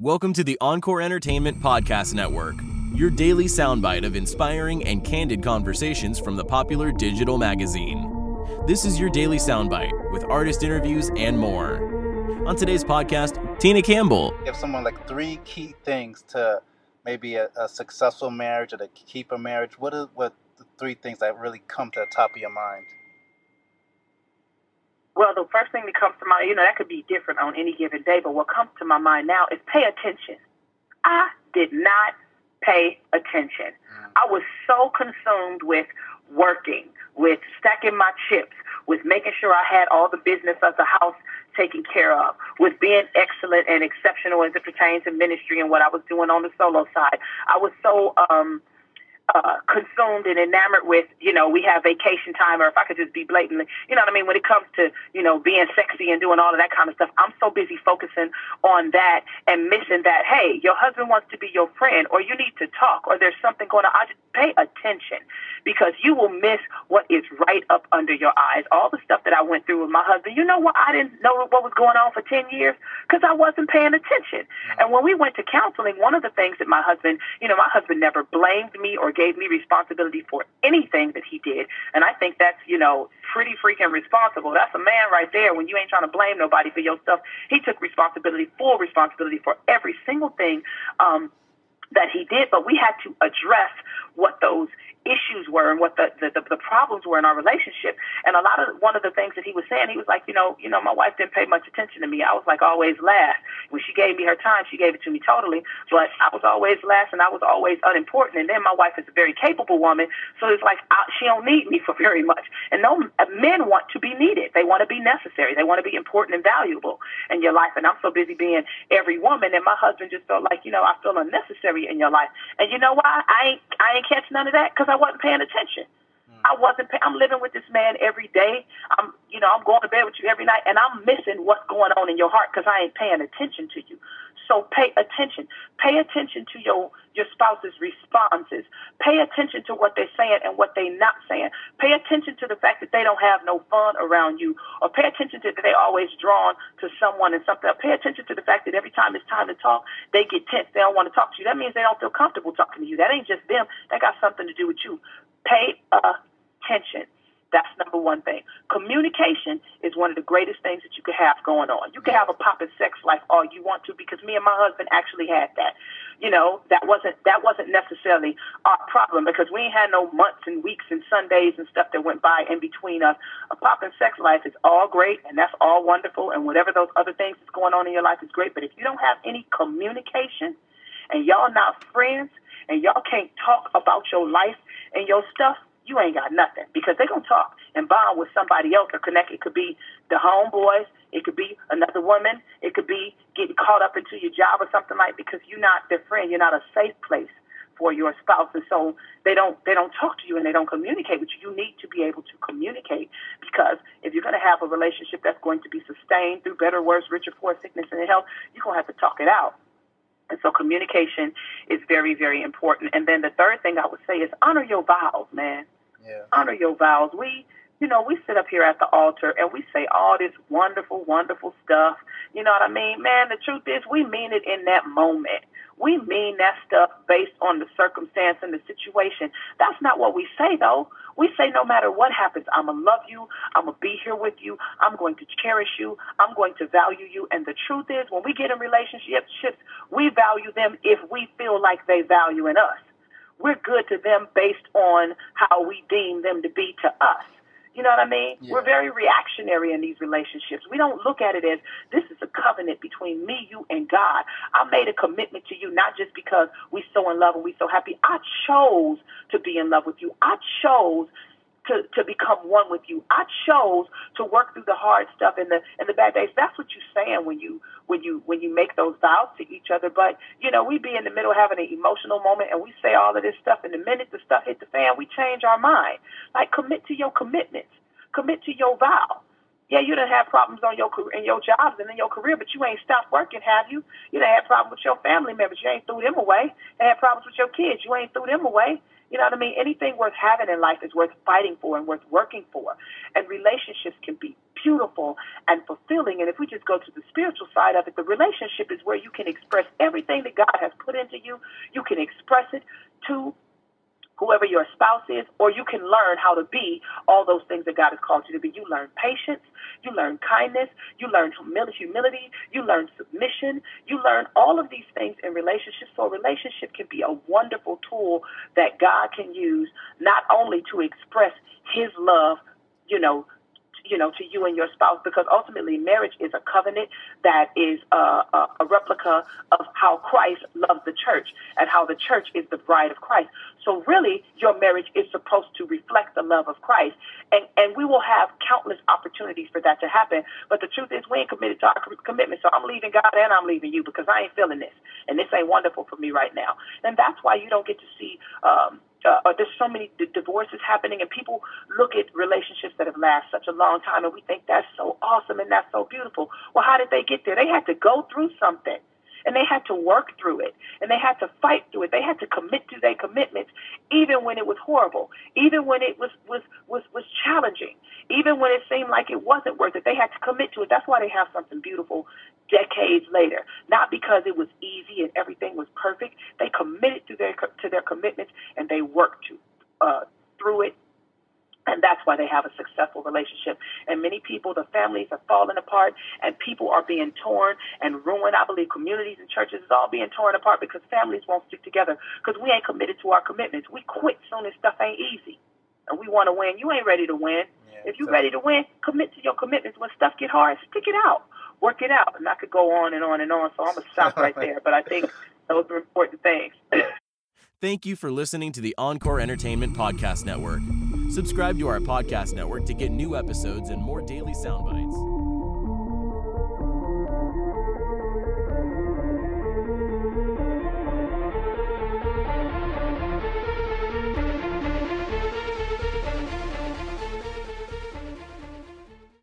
Welcome to the Encore Entertainment Podcast Network, your daily soundbite of inspiring and candid conversations from the popular digital magazine. This is your daily soundbite with artist interviews and more. On today's podcast, Tina Campbell. Give someone like three key things to maybe a successful marriage or to keep a marriage. What the three things that really come to the top of your mind? Well, the first thing that comes to mind, that could be different on any given day, but what comes to my mind now is pay attention. I did not pay attention. I was so consumed with working, with stacking my chips, with making sure I had all the business of the house taken care of, with being excellent and exceptional as it pertains to ministry and what I was doing on the solo side. I was so consumed and enamored with, we have vacation time, or if I could just be blatantly, when it comes to, being sexy and doing all of that kind of stuff, I'm so busy focusing on that and missing that, hey, your husband wants to be your friend, or you need to talk, or there's something going on. I just pay attention, because you will miss what is right up under your eyes. All the stuff that I went through with my husband, you know what? I didn't know what was going on for 10 years because I wasn't paying attention. And when we went to counseling, one of the things that my husband never blamed me or gave me responsibility for anything that he did. And I think that's, pretty freaking responsible. That's a man right there when you ain't trying to blame nobody for your stuff. He took full responsibility for every single thing that he did, but we had to address what those issues were and what the problems were in our relationship. And one of the things that he was saying, he was like, my wife didn't pay much attention to me. I was like always last. When she gave me her time, she gave it to me totally, but I was always last and I was always unimportant. And then my wife is a very capable woman, so it's like she don't need me for very much. And no, men want to be needed. They want to be necessary. They want to be important and valuable in your life. And I'm so busy being every woman, and my husband just felt like, I feel unnecessary in your life. And you know why? I ain't catch none of that, because I wasn't paying attention. I'm living with this man every day. I'm going to bed with you every night, and I'm missing what's going on in your heart because I ain't paying attention to you. So pay attention. Pay attention to your spouse's responses. Pay attention to what they're saying and what they're not saying. Pay attention to the fact that they don't have no fun around you, or pay attention to that they're always drawn to someone and something. Pay attention to the fact that every time it's time to talk, they get tense. They don't want to talk to you. That means they don't feel comfortable talking to you. That ain't just them. That got something to do with you. Pay attention. That's number one thing. Communication is one of the greatest things that you could have going on. You can have a poppin' sex life all you want to, because me and my husband actually had that. That wasn't necessarily our problem, because we ain't had no months and weeks and Sundays and stuff that went by in between us. A poppin' sex life is all great, and that's all wonderful, and whatever those other things that's going on in your life is great. But if you don't have any communication, and y'all not friends, and y'all can't talk about your life and your stuff, you ain't got nothing, because they're going to talk and bond with somebody else or connect. It could be the homeboys. It could be another woman. It could be getting caught up into your job or something like that, because you're not their friend. You're not a safe place for your spouse. And so they don't talk to you and they don't communicate with you. You need to be able to communicate, because if you're going to have a relationship that's going to be sustained through better, worse, richer, poor, sickness, and health, you're going to have to talk it out. And so communication is very, very important. And then the third thing I would say is honor your vows, man. Yeah. Honor your vows. We sit up here at the altar and we say all this wonderful, wonderful stuff. You know what I mean? Man, the truth is we mean it in that moment. We mean that stuff based on the circumstance and the situation. That's not what we say, though. We say no matter what happens, I'm going to love you. I'm going to be here with you. I'm going to cherish you. I'm going to value you. And the truth is, when we get in relationships, we value them if we feel like they value in us. We're good to them based on how we deem them to be to us. You know what I mean? Yeah. We're very reactionary in these relationships. We don't look at it as this is a covenant between me, you, and God. I made a commitment to you, not just because we're so in love and we're so happy. I chose to be in love with you. I chose to become one with you. I chose to work through the hard stuff and the bad days. That's what you're saying when you make those vows to each other. But we be in the middle having an emotional moment and we say all of this stuff, and the minute the stuff hit the fan, we change our mind. Like, commit to your commitments. Commit to your vow. Yeah, you done have problems in your jobs and in your career, but you ain't stopped working, have you? You done had problems with your family members. You ain't threw them away. You had problems with your kids. You ain't threw them away. You know what I mean? Anything worth having in life is worth fighting for and worth working for. And relationships can be beautiful and fulfilling. And if we just go to the spiritual side of it, the relationship is where you can express everything that God has put into you. You can express it to whoever your spouse is, or you can learn how to be all those things that God has called you to be. You learn patience, you learn kindness, you learn humility, you learn submission, you learn all of these things in relationships. So a relationship can be a wonderful tool that God can use not only to express his love, to you and your spouse, because ultimately marriage is a covenant that is a replica of how Christ loves the church and how the church is the bride of Christ. So really, your marriage is supposed to reflect the love of Christ. And we will have countless opportunities for that to happen. But the truth is, we ain't committed to our commitment. So I'm leaving God and I'm leaving you because I ain't feeling this. And this ain't wonderful for me right now. And that's why you don't get to see there's so many divorces happening, and people look at relationships that have lasted such a long time, and we think that's so awesome and that's so beautiful. Well, how did they get there? They had to go through something, and they had to work through it, and they had to fight through it. They had to commit to their commitments, even when it was horrible, even when it was challenging, even when it seemed like it wasn't worth it. They had to commit to it. That's why they have something beautiful decades later, not because it was easy and everything was perfect. They committed to their commitments, and they worked through it, and that's why they have a successful relationship. And many people, the families are falling apart, and people are being torn and ruined. I believe communities and churches is all being torn apart because families won't stick together because we ain't committed to our commitments. We quit soon as stuff ain't easy, and we want to win. You ain't ready to win. If you're ready to win, commit to your commitments. When stuff get hard, stick it out. Work it out. And I could go on and on and on, so I'm going to stop right there. But I think those are important things. Thank you for listening to the Encore Entertainment Podcast Network. Subscribe to our podcast network to get new episodes and more daily sound bites.